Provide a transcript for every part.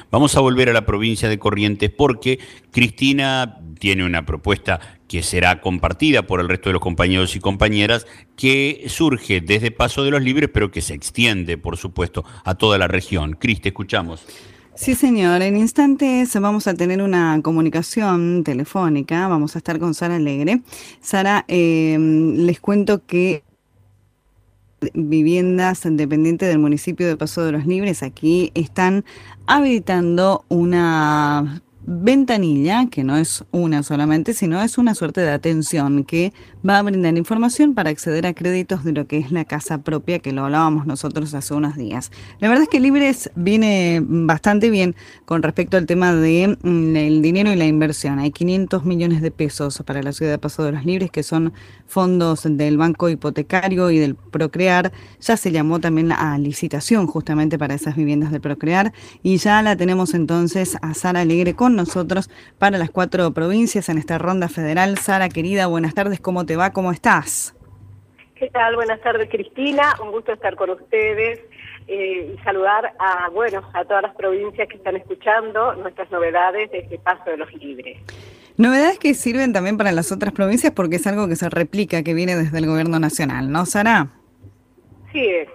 Vamos a volver a la provincia de Corrientes porque Cristina tiene una propuesta que será compartida por el resto de los compañeros y compañeras, que surge desde Paso de los Libres, pero que se extiende, por supuesto, a toda la región. Cris, te escuchamos. Sí, señor. En instantes vamos a tener una comunicación telefónica. Vamos a estar con Sara Alegre. Sara, les cuento que viviendas dependientes del municipio de Paso de los Libres aquí están habilitando una ventanilla, que no es una solamente, sino es una suerte de atención que va a brindar información para acceder a créditos de lo que es la casa propia, que lo hablábamos nosotros hace unos días. La verdad es que Libres viene bastante bien con respecto al tema de el dinero y la inversión. Hay 500 millones de pesos para la ciudad de Paso de los Libres, que son fondos del Banco Hipotecario y del Procrear. Ya se llamó también a licitación justamente para esas viviendas del Procrear y ya la tenemos entonces a Sara Alegre con nosotros para las 4 provincias en esta ronda federal. Sara, querida, buenas tardes, ¿cómo te va? ¿Cómo estás? ¿Qué tal? Buenas tardes, Cristina. Un gusto estar con ustedes y saludar a todas las provincias que están escuchando nuestras novedades de este Paso de los Libres. Novedades que sirven también para las otras provincias porque es algo que se replica, que viene desde el gobierno nacional, ¿no, Sara? Sí es.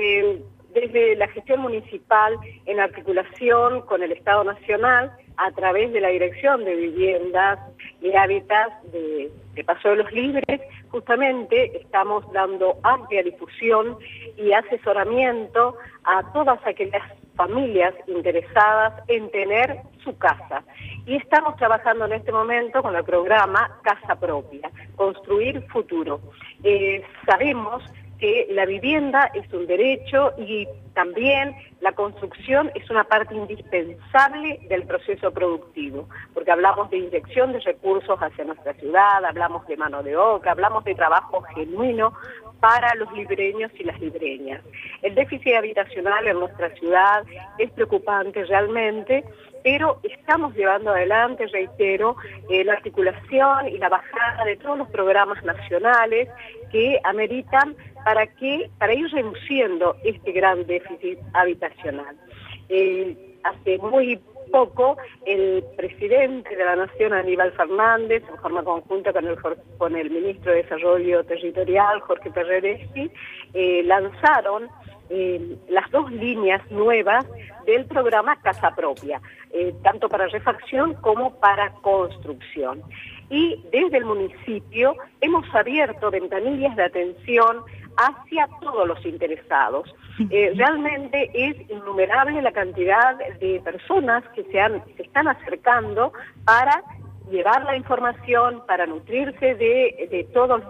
Desde la gestión municipal, en articulación con el Estado Nacional, a través de la Dirección de Viviendas y Hábitats de Paso de los Libres, justamente estamos dando amplia difusión y asesoramiento a todas aquellas familias interesadas en tener su casa. Y estamos trabajando en este momento con el programa Casa Propia, Construir Futuro. Sabemos que la vivienda es un derecho y también la construcción es una parte indispensable del proceso productivo, porque hablamos de inyección de recursos hacia nuestra ciudad, hablamos de mano de obra, hablamos de trabajo genuino para los libreños y las libreñas. El déficit habitacional en nuestra ciudad es preocupante realmente, pero estamos llevando adelante, reitero, la articulación y la bajada de todos los programas nacionales que ameritan para ir reduciendo este gran déficit habitacional. Hace muy poco el presidente de la Nación, Aníbal Fernández, en forma conjunta con el ministro de Desarrollo Territorial, Jorge Perreresi, lanzaron las 2 líneas nuevas del programa Casa Propia, tanto para refacción como para construcción. Y desde el municipio hemos abierto ventanillas de atención hacia todos los interesados. Realmente es innumerable la cantidad de personas que se están acercando para llevar la información, para nutrirse de todas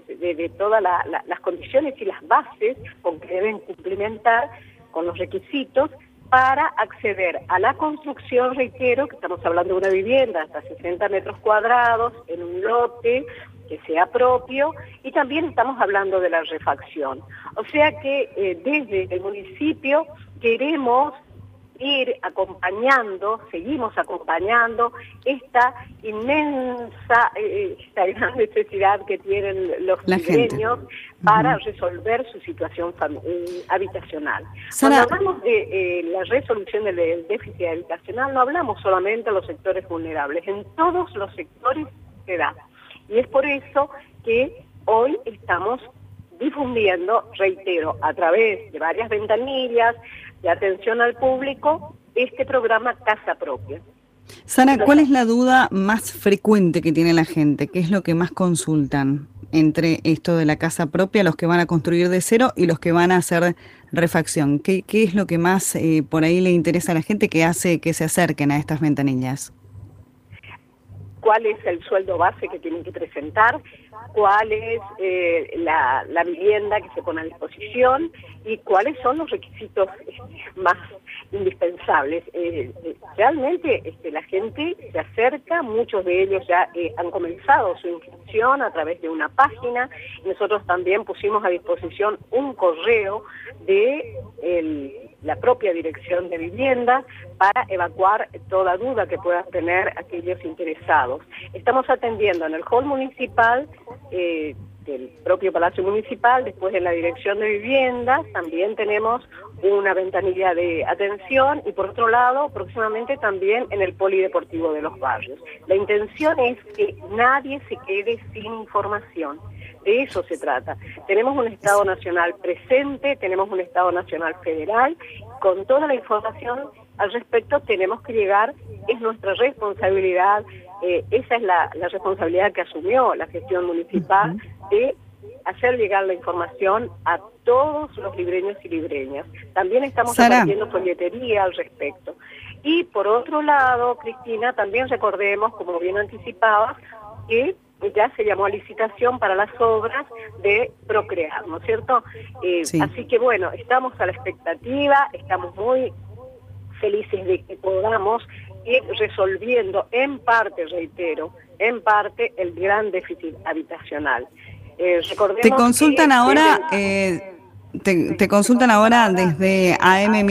las condiciones y las bases con que deben cumplimentar con los requisitos para acceder a la construcción. Reitero que estamos hablando de una vivienda hasta 60 metros cuadrados en un lote que sea propio, y también estamos hablando de la refacción. O sea que desde el municipio queremos ir acompañando, seguimos acompañando esta inmensa, esta gran necesidad que tienen los libreños para resolver su situación habitacional. Sara, cuando hablamos de la resolución del déficit habitacional, no hablamos solamente de los sectores vulnerables, en todos los sectores se da. Y es por eso que hoy estamos difundiendo, reitero, a través de varias ventanillas de atención al público, este programa Casa Propia. Sara, ¿cuál es la duda más frecuente que tiene la gente? ¿Qué es lo que más consultan entre esto de la casa propia, los que van a construir de cero y los que van a hacer refacción? ¿Qué es lo que más por ahí le interesa a la gente que hace que se acerquen a estas ventanillas? ¿Cuál es el sueldo base que tienen que presentar? ¿Cuál es la vivienda que se pone a disposición? ¿Y cuáles son los requisitos más indispensables? Realmente la gente se acerca, muchos de ellos ya han comenzado su inscripción a través de una página. Nosotros también pusimos a disposición un correo de la propia Dirección de Vivienda para evacuar toda duda que puedan tener aquellos interesados. Estamos atendiendo en el hall municipal del propio Palacio Municipal. Después en la Dirección de Viviendas también tenemos una ventanilla de atención, y por otro lado, próximamente también en el Polideportivo de los Barrios. La intención es que nadie se quede sin información. De eso se trata. Tenemos un Estado Nacional presente, tenemos un Estado Nacional federal, con toda la información al respecto tenemos que llegar, es nuestra responsabilidad, esa es la responsabilidad que asumió la gestión municipal, de hacer llegar la información a todos los libreños y libreñas. También estamos repartiendo folletería al respecto. Y por otro lado, Cristina, también recordemos, como bien anticipabas, que ya se llamó a licitación para las obras de Procrear, ¿no es cierto? Sí. Así que bueno, estamos a la expectativa, estamos muy felices de que podamos ir resolviendo en parte, reitero, en parte el gran déficit habitacional. Te consultan ahora... Te consultan ahora desde AM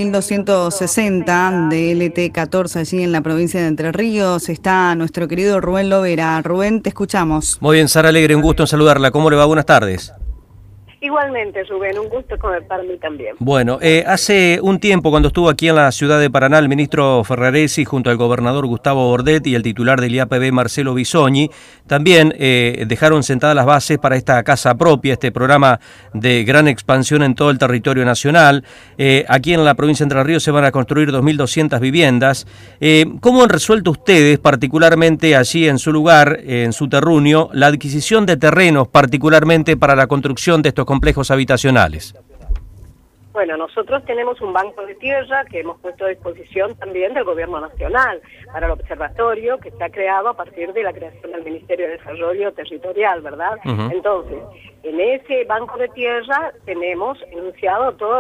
1260 de LT14 allí en la provincia de Entre Ríos. Está nuestro querido Rubén Lovera. Rubén, te escuchamos. Muy bien, Sara Alegre, un gusto en saludarla. ¿Cómo le va? Buenas tardes. Igualmente, Rubén, un gusto para mí también. Bueno, hace un tiempo, cuando estuvo aquí en la ciudad de Paraná, el ministro Ferraresi, junto al gobernador Gustavo Bordet y el titular del IAPB, Marcelo Bisogni, también dejaron sentadas las bases para esta casa propia, este programa de gran expansión en todo el territorio nacional. Aquí en la provincia de Entre Ríos se van a construir 2.200 viviendas. ¿Cómo han resuelto ustedes, particularmente allí en su lugar, en su terruño, la adquisición de terrenos, particularmente para la construcción de estos complejos habitacionales? Bueno, nosotros tenemos un banco de tierra que hemos puesto a disposición también del Gobierno Nacional para el observatorio que está creado a partir de la creación del Ministerio de Desarrollo Territorial, ¿verdad? Entonces, en ese banco de tierra tenemos enunciado todos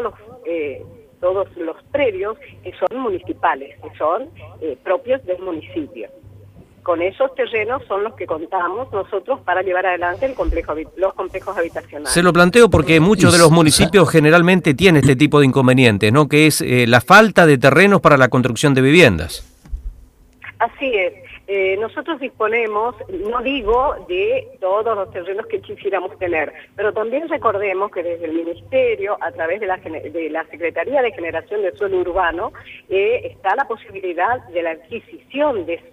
los predios que son municipales, que son propios del municipio. Con esos terrenos son los que contamos nosotros para llevar adelante los complejos habitacionales. Se lo planteo porque muchos de los municipios generalmente tienen este tipo de inconvenientes, ¿no? Que es la falta de terrenos para la construcción de viviendas. Así es. Nosotros disponemos, no digo de todos los terrenos que quisiéramos tener, pero también recordemos que desde el Ministerio, a través de la Secretaría de Generación de Suelo Urbano, está la posibilidad de la adquisición de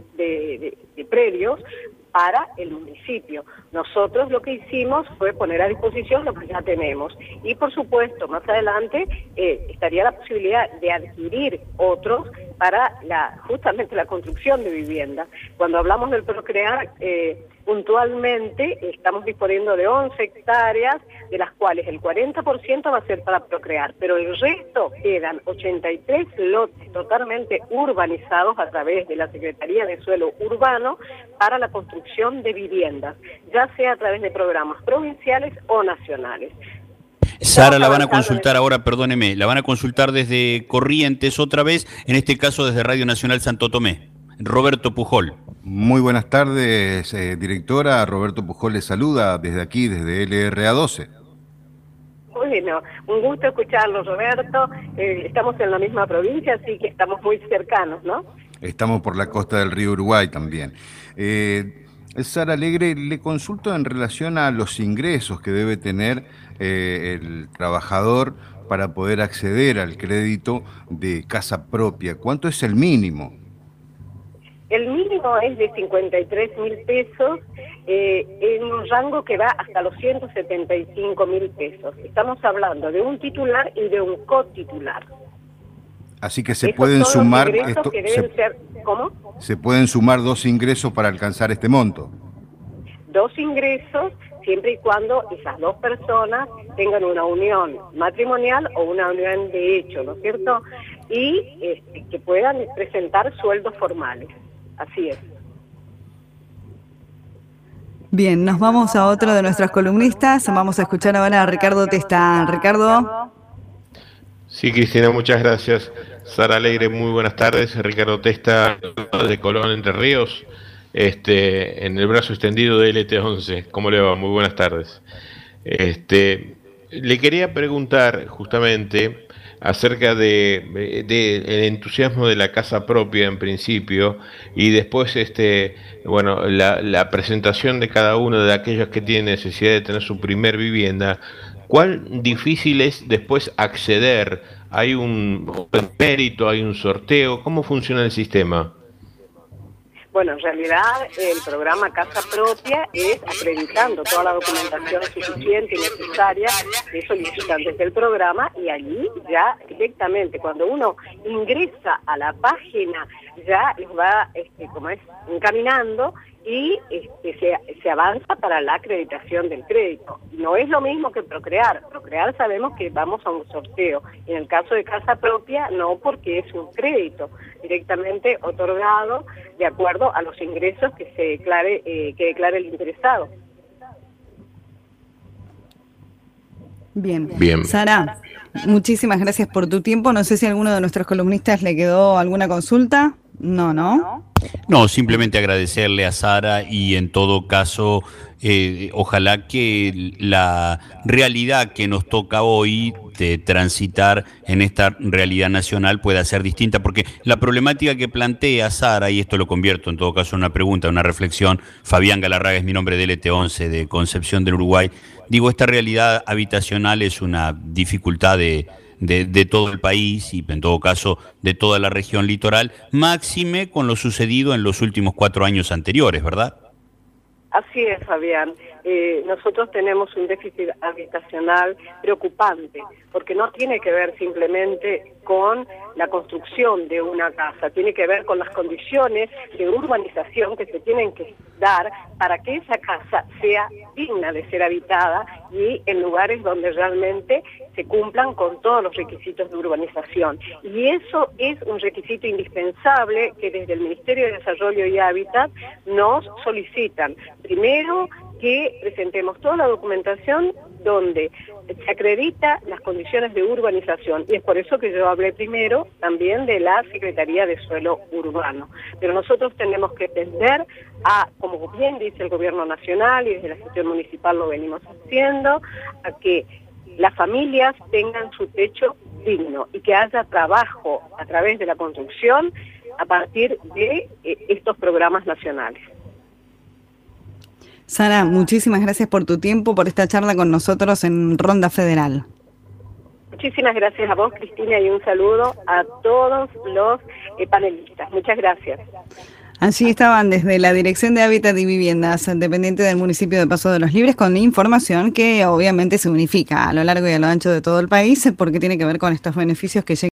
predios para el municipio. Nosotros lo que hicimos fue poner a disposición lo que ya tenemos y por supuesto más adelante estaría la posibilidad de adquirir otros para justamente la construcción de viviendas. Cuando hablamos del Procrear, puntualmente estamos disponiendo de 11 hectáreas, de las cuales el 40% va a ser para Procrear, pero el resto quedan 83 lotes totalmente urbanizados a través de la Secretaría de Suelo Urbano para la construcción de viviendas, ya sea a través de programas provinciales o nacionales. Sara, la van a consultar ahora, perdóneme, la van a consultar desde Corrientes otra vez, en este caso desde Radio Nacional Santo Tomé. Roberto Pujol. Muy buenas tardes, directora. Roberto Pujol le saluda desde aquí, desde LRA12. Bueno, un gusto escucharlo, Roberto. Estamos en la misma provincia, así que estamos muy cercanos, ¿no? Estamos por la costa del río Uruguay también. Sara Alegre, le consulto en relación a los ingresos que debe tener el trabajador para poder acceder al crédito de casa propia. ¿Cuánto es el mínimo? El mínimo es de 53.000 pesos, en un rango que va hasta los 175.000 pesos. Estamos hablando de un titular y de un cotitular. Así que se pueden sumar... ¿Cómo? Se pueden sumar dos ingresos para alcanzar este monto. Dos ingresos, siempre y cuando esas dos personas tengan una unión matrimonial o una unión de hecho, ¿no es cierto? Y que puedan presentar sueldos formales. Así es. Bien, nos vamos a otro de nuestras columnistas. Vamos a escuchar ahora a Ricardo Testa. Ricardo. Sí, Cristina, muchas gracias. Sara Alegre, muy buenas tardes. Ricardo Testa, de Colón, Entre Ríos, en el brazo extendido de LT11. ¿Cómo le va? Muy buenas tardes. Le quería preguntar justamente acerca de el entusiasmo de la casa propia en principio, y después bueno, la presentación de cada uno de aquellos que tienen necesidad de tener su primer vivienda. ¿Cuál difícil es después acceder? ¿Hay un mérito, hay un sorteo? ¿Cómo funciona el sistema? Bueno, en realidad el programa Casa Propia es acreditando toda la documentación suficiente y necesaria que solicitan desde el programa, y allí ya directamente cuando uno ingresa a la página ya les va encaminando y se avanza para la acreditación del crédito. No es lo mismo que Procrear. Procrear sabemos que vamos a un sorteo. En el caso de Casa Propia no, porque es un crédito directamente otorgado de acuerdo a los ingresos que declare el interesado. Bien. Sara, muchísimas gracias por tu tiempo. No sé si a alguno de nuestros columnistas le quedó alguna consulta. No. No, simplemente agradecerle a Sara y en todo caso, ojalá que la realidad que nos toca hoy de transitar en esta realidad nacional pueda ser distinta, porque la problemática que plantea Sara, y esto lo convierto en todo caso en una pregunta, una reflexión, Fabián Galarraga es mi nombre, de LT11, de Concepción del Uruguay, digo, esta realidad habitacional es una dificultad de todo el país y en todo caso de toda la región litoral, máxime con lo sucedido en los últimos 4 años anteriores, ¿verdad? Así es, Fabián. Nosotros tenemos un déficit habitacional preocupante, porque no tiene que ver simplemente con la construcción de una casa, tiene que ver con las condiciones de urbanización que se tienen que dar para que esa casa sea digna de ser habitada y en lugares donde realmente se cumplan con todos los requisitos de urbanización. Y eso es un requisito indispensable que desde el Ministerio de Desarrollo y Hábitat nos solicitan. Primero, que presentemos toda la documentación donde se acredita las condiciones de urbanización, y es por eso que yo hablé primero también de la Secretaría de Suelo Urbano. Pero nosotros tenemos que tender a, como bien dice el Gobierno Nacional y desde la gestión municipal lo venimos haciendo, a que las familias tengan su techo digno y que haya trabajo a través de la construcción a partir de estos programas nacionales. Sara, muchísimas gracias por tu tiempo, por esta charla con nosotros en Ronda Federal. Muchísimas gracias a vos, Cristina, y un saludo a todos los panelistas. Muchas gracias. Allí estaban desde la Dirección de Hábitat y Viviendas, dependiente del municipio de Paso de los Libres, con información que obviamente se unifica a lo largo y a lo ancho de todo el país, porque tiene que ver con estos beneficios que llegan